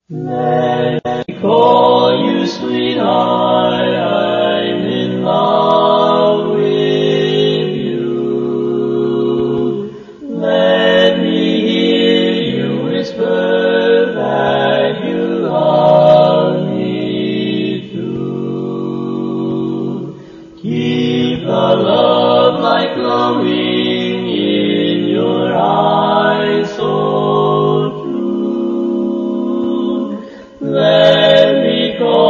Let me call you sweetheart, I'm in love with you. Let me hear you whisper that you love me too. Keep the love light glowing in your eyes so true. Let me call